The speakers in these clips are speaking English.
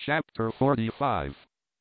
Chapter 45.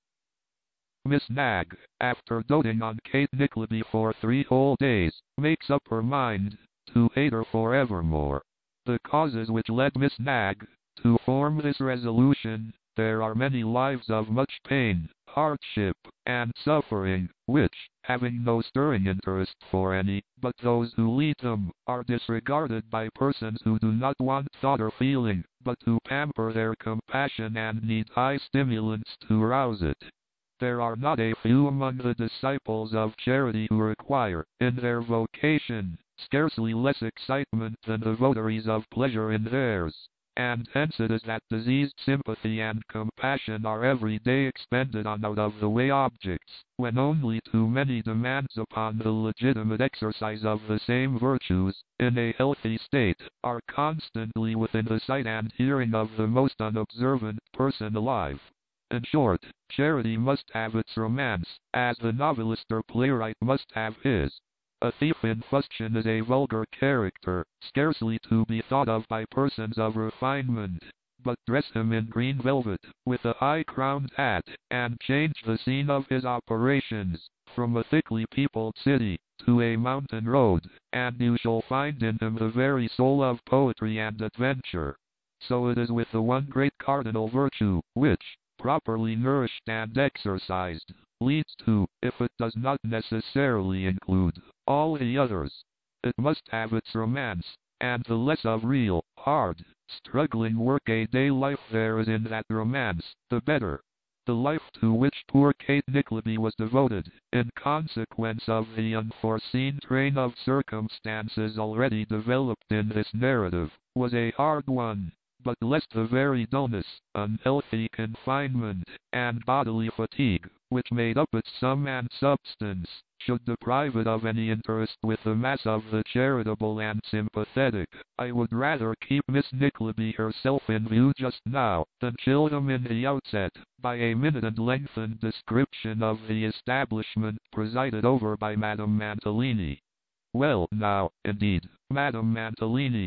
Miss Nagg, after doting on Kate Nickleby for 3 whole days, makes up her mind to hate her forevermore. The causes which led Miss Nagg to form this resolution: there are many lives of much pain, hardship, and suffering, which, having no stirring interest for any but those who lead them, are disregarded by persons who do not want thought or feeling, but who pamper their compassion and need high stimulants to rouse it. There are not a few among the disciples of charity who require, in their vocation, scarcely less excitement than the votaries of pleasure in theirs. And hence it is that diseased sympathy and compassion are every day expended on out-of-the-way objects, when only too many demands upon the legitimate exercise of the same virtues, in a healthy state, are constantly within the sight and hearing of the most unobservant person alive. In short, charity must have its romance, as the novelist or playwright must have his. A thief in fustian is a vulgar character, scarcely to be thought of by persons of refinement. But dress him in green velvet, with a high-crowned hat, and change the scene of his operations, from a thickly peopled city to a mountain road, and you shall find in him the very soul of poetry and adventure. So it is with the one great cardinal virtue, which, properly nourished and exercised, leads to, if it does not necessarily include, all the others. It must have its romance, and the less of real, hard, struggling work-a-day life there is in that romance, the better. The life to which poor Kate Nickleby was devoted, in consequence of the unforeseen train of circumstances already developed in this narrative, was a hard one. But lest the very dullness, unhealthy confinement, and bodily fatigue, which made up its sum and substance, should deprive it of any interest with the mass of the charitable and sympathetic, I would rather keep Miss Nickleby herself in view just now, than chill them in the outset, by a minute and lengthened description of the establishment presided over by Madame Mantalini. Well, now, indeed, Madame Mantalini,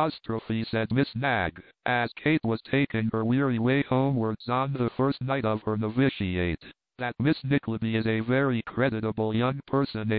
said Miss Nagg, as Kate was taking her weary way homewards on the first night of her novitiate, that Miss Nickleby is a very creditable young person,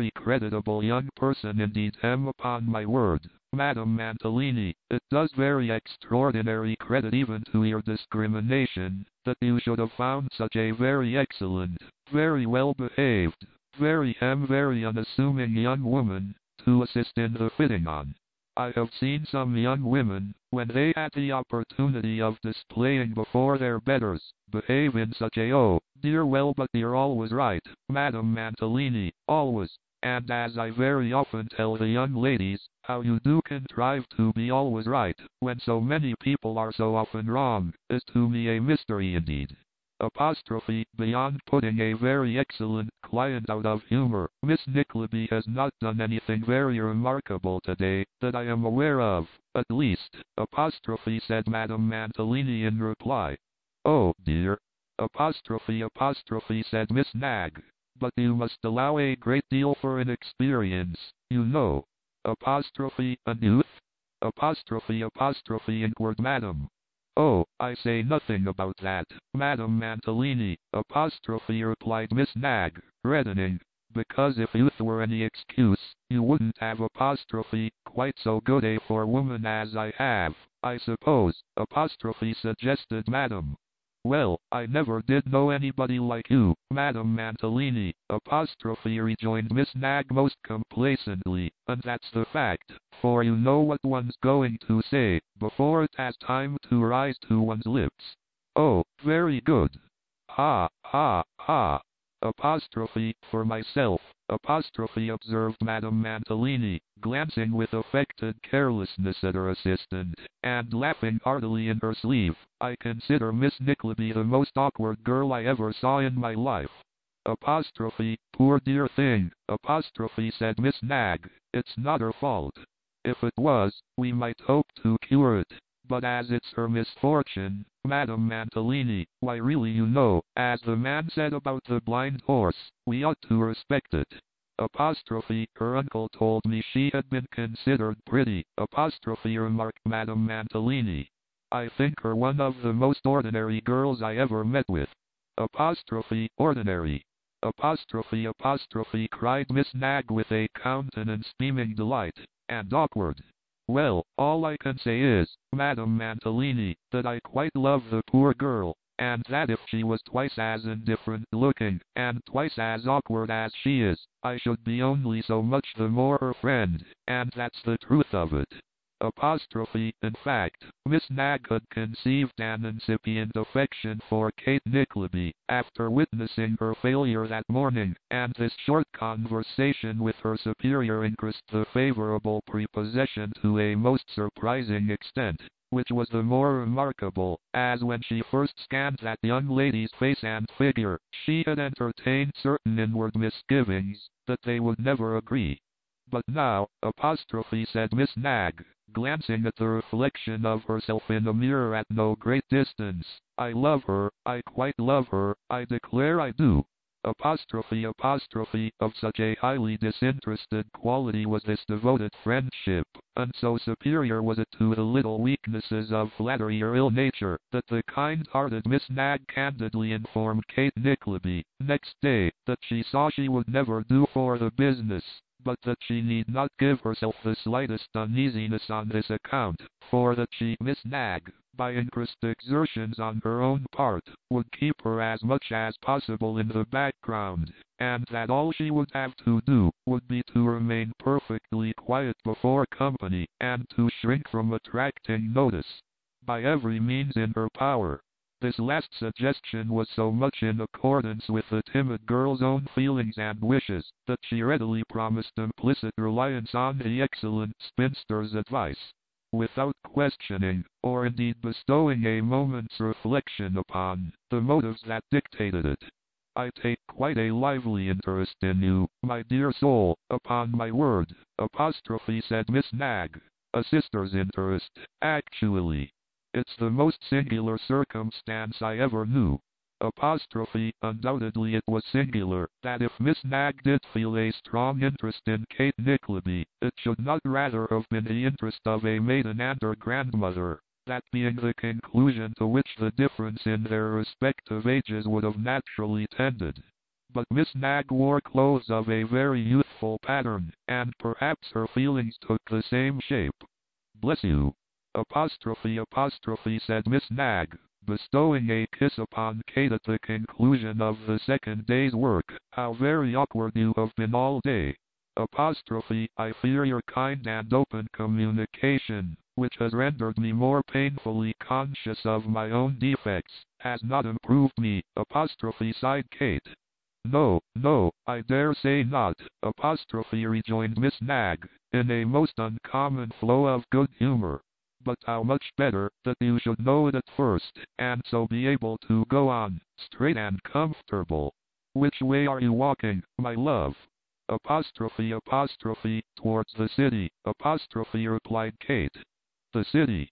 indeed, upon my word, Madame Mantalini, it does very extraordinary credit even to your discrimination, that you should have found such a very excellent, very well behaved, very unassuming young woman, to assist in the fitting on. I have seen some young women, when they had the opportunity of displaying before their betters, behave in such a dear, well, but you're always right, Madame Mantalini, always. And as I very often tell the young ladies, how you do contrive to be always right, when so many people are so often wrong, is to me a mystery indeed. Beyond putting a very excellent client out of humor, Miss Nickleby has not done anything very remarkable today, that I am aware of, at least, said Madame Mantalini in reply. Oh dear, said Miss Nagg, but you must allow a great deal for inexperience, you know. And youth? Inquired Madame. Oh, I say nothing about that, Madame Mantalini, replied Miss Nagg, reddening, because if youth were any excuse, you wouldn't have quite so good a forewoman as I have, I suppose, suggested Madame. Well, I never did know anybody like you, Madame Mantalini, rejoined Miss Nagg most complacently, and that's the fact, for you know what one's going to say, before it has time to rise to one's lips. Oh, very good. Ha, ha, ha. For myself, observed Madame Mantalini, glancing with affected carelessness at her assistant, and laughing heartily in her sleeve, I consider Miss Nickleby the most awkward girl I ever saw in my life. Poor dear thing, said Miss Nagg, it's not her fault. If it was, we might hope to cure it. But as it's her misfortune, Madame Mantalini, why really you know, as the man said about the blind horse, we ought to respect it. Her uncle told me she had been considered pretty, remarked Madame Mantalini. I think her one of the most ordinary girls I ever met with. Apostrophe, ordinary. Apostrophe, cried Miss Nagg with a countenance beaming delight. And awkward. Well, all I can say is, Madame Mantalini, that I quite love the poor girl, and that if she was twice as indifferent looking, and twice as awkward as she is, I should be only so much the more her friend, and that's the truth of it. Apostrophe, in fact, Miss Nagg had conceived an incipient affection for Kate Nickleby, after witnessing her failure that morning, and this short conversation with her superior increased the favorable prepossession to a most surprising extent, which was the more remarkable, as when she first scanned that young lady's face and figure, she had entertained certain inward misgivings, that they would never agree. But now, apostrophe, said Miss Nagg, glancing at the reflection of herself in a mirror at no great distance, I love her, I quite love her, I declare I do. Apostrophe, of such a highly disinterested quality was this devoted friendship, and so superior was it to the little weaknesses of flattery or ill nature, that the kind-hearted Miss Nagg candidly informed Kate Nickleby, next day, that she saw she would never do for the business, but that she need not give herself the slightest uneasiness on this account, for that she, Miss Nagg, by increased exertions on her own part, would keep her as much as possible in the background, and that all she would have to do, would be to remain perfectly quiet before company, and to shrink from attracting notice, by every means in her power. This last suggestion was so much in accordance with the timid girl's own feelings and wishes, that she readily promised implicit reliance on the excellent spinster's advice, without questioning, or indeed bestowing a moment's reflection upon, the motives that dictated it. I take quite a lively interest in you, my dear soul, upon my word, apostrophe, said Miss Nagg. A sister's interest, actually. It's the most singular circumstance I ever knew. Apostrophe, undoubtedly it was singular, that if Miss Nagg did feel a strong interest in Kate Nickleby, it should not rather have been the interest of a maiden aunt or grandmother, that being the conclusion to which the difference in their respective ages would have naturally tended. But Miss Nagg wore clothes of a very youthful pattern, and perhaps her feelings took the same shape. Bless you. Apostrophe, said Miss Nagg, bestowing a kiss upon Kate at the conclusion of the second day's work. How very awkward you have been all day. Apostrophe, I fear your kind and open communication, which has rendered me more painfully conscious of my own defects, has not improved me. Apostrophe, sighed Kate. No, I dare say not, apostrophe, rejoined Miss Nagg, in a most uncommon flow of good humor. But how much better that you should know it at first, and so be able to go on, straight and comfortable. Which way are you walking, my love? Apostrophe, towards the city, apostrophe, replied Kate. The city.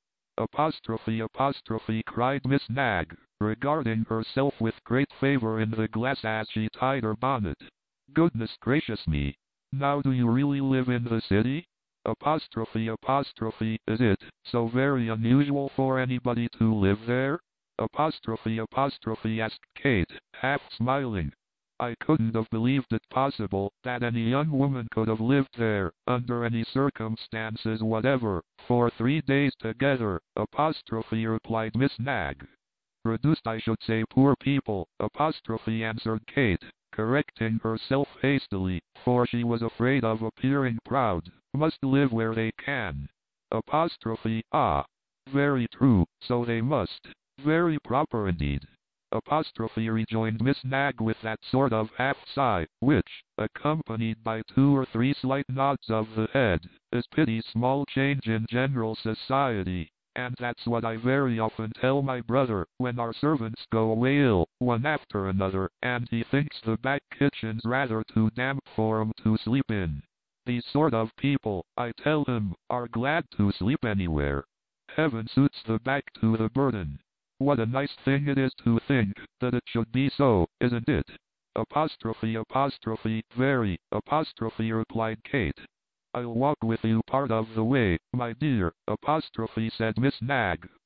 Apostrophe, cried Miss Nagg, regarding herself with great favor in the glass as she tied her bonnet. Goodness gracious me! Now do you really live in the city? Apostrophe, is it so very unusual for anybody to live there? Apostrophe, asked Kate, half smiling. I couldn't have believed it possible that any young woman could have lived there, under any circumstances whatever, for 3 days together, apostrophe, replied Miss Nagg. Reduced, I should say, poor people, apostrophe, answered Kate, correcting herself hastily, for she was afraid of appearing proud, must live where they can. Apostrophe, ah, very true, so they must, very proper indeed. Apostrophe, rejoined Miss Nagg with that sort of half-sigh, which, accompanied by 2 or 3 slight nods of the head, is pity's small change in general society. And that's what I very often tell my brother, when our servants go away ill, one after another, and he thinks the back kitchen's rather too damp for 'em to sleep in. These sort of people, I tell him, are glad to sleep anywhere. Heaven suits the back to the burden. What a nice thing it is to think that it should be so, isn't it? Apostrophe, very, apostrophe, replied Kate. I'll walk with you part of the way, my dear, apostrophe, said Miss Nagg,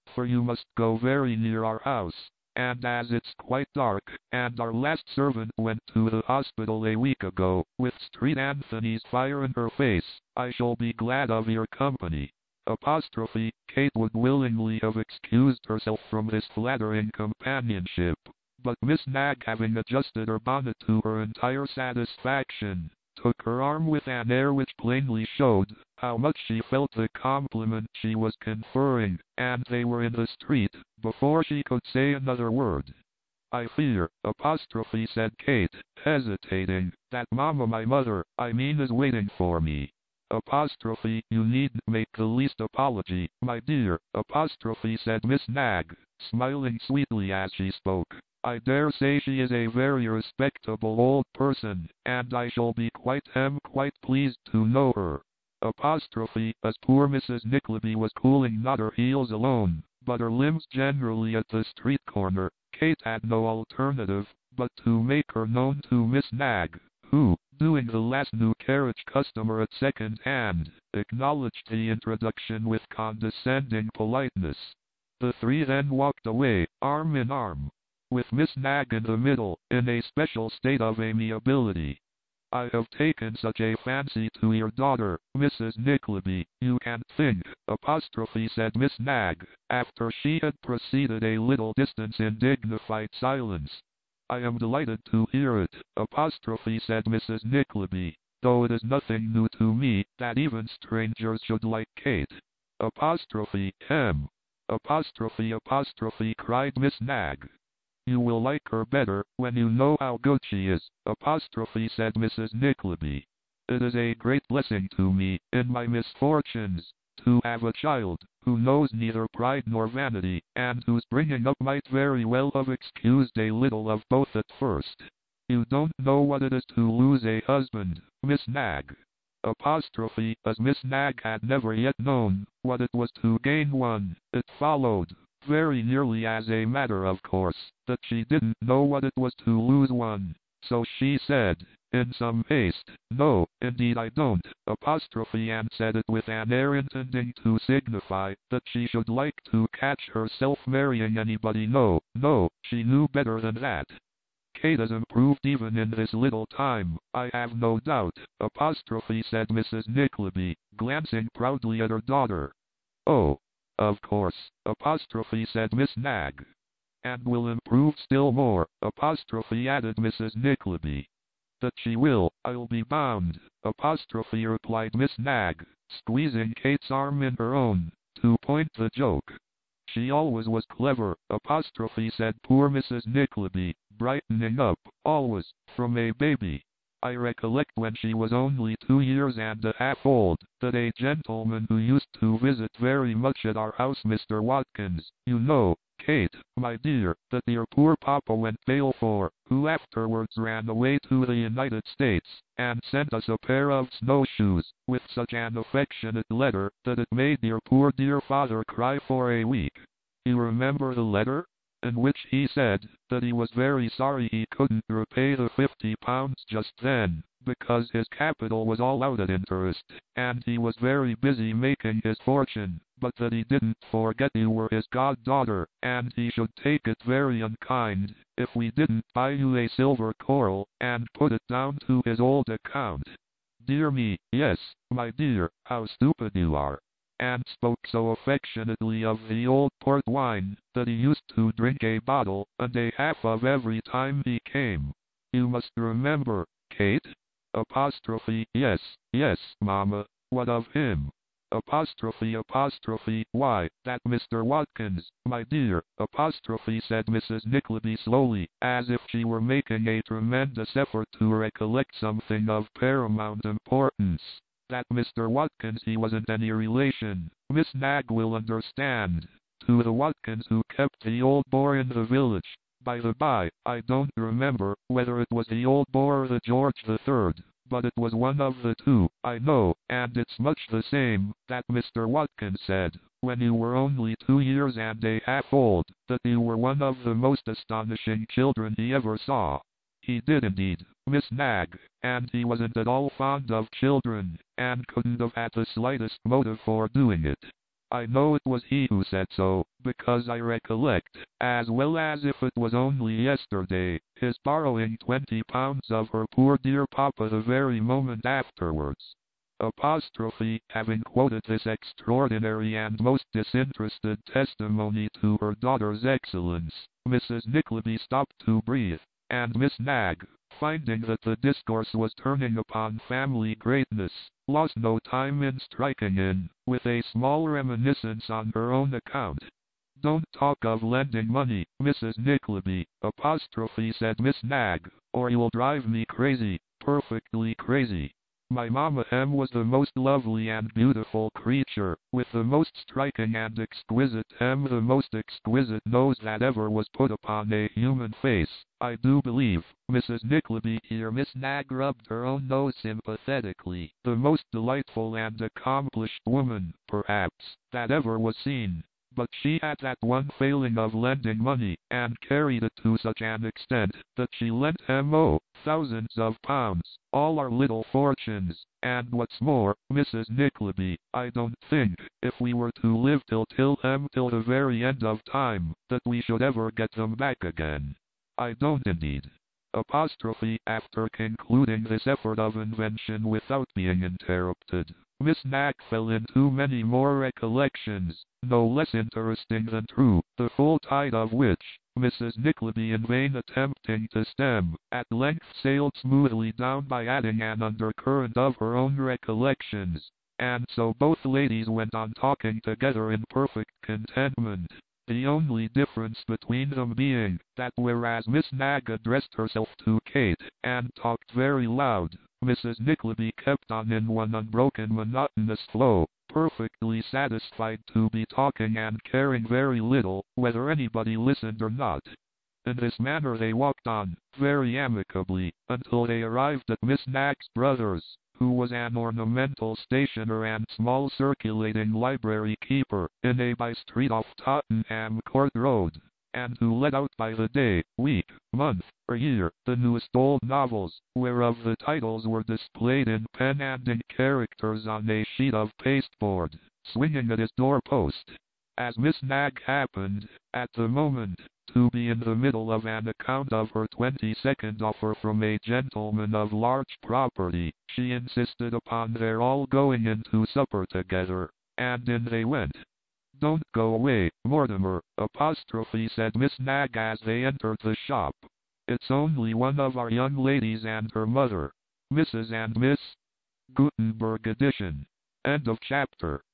for you must go very near our house, and as it's quite dark, and our last servant went to the hospital a week ago, with Street Anthony's fire in her face, I shall be glad of your company. Apostrophe, Kate would willingly have excused herself from this flattering companionship, but Miss Nagg, having adjusted her bonnet to her entire satisfaction, took her arm with an air which plainly showed how much she felt the compliment she was conferring, and they were in the street before she could say another word. I fear, apostrophe, said Kate, hesitating, that Mamma, my mother, I mean, is waiting for me. Apostrophe, you needn't make the least apology, my dear, apostrophe, said Miss Nagg, smiling sweetly as she spoke. I dare say she is a very respectable old person, and I shall be quite pleased to know her. Apostrophe, as poor Mrs. Nickleby was cooling not her heels alone, but her limbs generally at the street corner, Kate had no alternative but to make her known to Miss Nagg, who, doing the last new carriage customer at second hand, acknowledged the introduction with condescending politeness. The three then walked away, arm in arm, with Miss Nagg in the middle, in a special state of amiability. I have taken such a fancy to your daughter, Mrs. Nickleby, you can't think, apostrophe, said Miss Nagg, after she had proceeded a little distance in dignified silence. I am delighted to hear it, apostrophe, said Mrs. Nickleby, though it is nothing new to me that even strangers should like Kate. Apostrophe, apostrophe, cried Miss Nagg. You will like her better when you know how good she is, apostrophe, said Mrs. Nickleby. It is a great blessing to me, in my misfortunes, to have a child who knows neither pride nor vanity, and whose bringing up might very well have excused a little of both at first. You don't know what it is to lose a husband, Miss Nagg. Apostrophe, as Miss Nagg had never yet known what it was to gain one, it followed, very nearly as a matter of course, that she didn't know what it was to lose one. So she said, in some haste, no, indeed I don't, apostrophe, and said it with an air intending to signify that she should like to catch herself marrying anybody. No, she knew better than that. Kate has improved even in this little time, I have no doubt, apostrophe, said Mrs. Nickleby, glancing proudly at her daughter. Oh, of course, apostrophe, said Miss Nagg. And will improve still more, apostrophe, added Mrs. Nickleby. That she will, I'll be bound, apostrophe, replied Miss Nagg, squeezing Kate's arm in her own, to point the joke. She always was clever, apostrophe, said poor Mrs. Nickleby, brightening up, always, from a baby. I recollect when she was only 2 years and a half old, that a gentleman who used to visit very much at our house, Mr. Watkins, you know, Kate, my dear, that your poor papa went bail for, who afterwards ran away to the United States, and sent us a pair of snowshoes, with such an affectionate letter, that it made your poor dear father cry for a week. You remember the letter? In which he said that he was very sorry he couldn't repay the £50 just then, because his capital was all out at interest, and he was very busy making his fortune, but that he didn't forget you were his goddaughter, and he should take it very unkind if we didn't buy you a silver coral, and put it down to his old account. Dear me, yes, my dear, how stupid you are. And spoke so affectionately of the old port wine, that he used to drink a bottle and a half of every time he came. You must remember, Kate? Apostrophe, yes, Mamma, what of him? Apostrophe, why, that Mr. Watkins, my dear, apostrophe, said Mrs. Nickleby slowly, as if she were making a tremendous effort to recollect something of paramount importance. That Mr. Watkins, he wasn't any relation, Miss Nagg will understand, to the Watkins who kept the Old Boar in the village. By the by, I don't remember whether it was the Old Boar or the George III, but it was one of the two, I know, and it's much the same that Mr. Watkins said, when you were only 2 years and a half old, that you were one of the most astonishing children he ever saw. He did indeed, Miss Nagg, and he wasn't at all fond of children, and couldn't have had the slightest motive for doing it. I know it was he who said so, because I recollect, as well as if it was only yesterday, his borrowing £20 of her poor dear papa the very moment afterwards. Apostrophe, having quoted this extraordinary and most disinterested testimony to her daughter's excellence, Mrs. Nickleby stopped to breathe, and Miss Knag, finding that the discourse was turning upon family greatness, lost no time in striking in, with a small reminiscence on her own account. "Don't talk of lending money, Mrs. Nickleby," apostrophe said Miss Knag, "or you'll drive me crazy, perfectly crazy. My Mamma M was the most lovely and beautiful creature, with the most striking and exquisite the most exquisite nose that ever was put upon a human face. I do believe, Mrs. Nickleby," here Miss Knag rubbed her own nose sympathetically, "the most delightful and accomplished woman, perhaps, that ever was seen. But she had that one failing of lending money, and carried it to such an extent, that she lent thousands of pounds, all our little fortunes, and what's more, Mrs. Nickleby, I don't think, if we were to live till the very end of time, that we should ever get them back again. I don't indeed." Apostrophe, after concluding this effort of invention without being interrupted, Miss Knag fell into many more recollections, no less interesting than true, the full tide of which, Mrs. Nickleby in vain attempting to stem, at length sailed smoothly down by adding an undercurrent of her own recollections, and so both ladies went on talking together in perfect contentment. The only difference between them being, that whereas Miss Knag addressed herself to Kate, and talked very loud, Mrs. Nickleby kept on in one unbroken monotonous flow, perfectly satisfied to be talking and caring very little, whether anybody listened or not. In this manner they walked on, very amicably, until they arrived at Miss Knag's brother's, who was an ornamental stationer and small circulating library keeper, in a by-street off Tottenham Court Road, and who let out by the day, week, month, or year, the newest old novels, whereof the titles were displayed in pen and in characters on a sheet of pasteboard, swinging at his door-post. As Miss Knag happened, at the moment, to be in the middle of an account of her 22nd offer from a gentleman of large property, she insisted upon their all going in to supper together, and in they went. "Don't go away, Mortimer," apostrophe said Miss Knag as they entered the shop. "It's only one of our young ladies and her mother. Mrs. and Miss Gutenberg edition." End of chapter.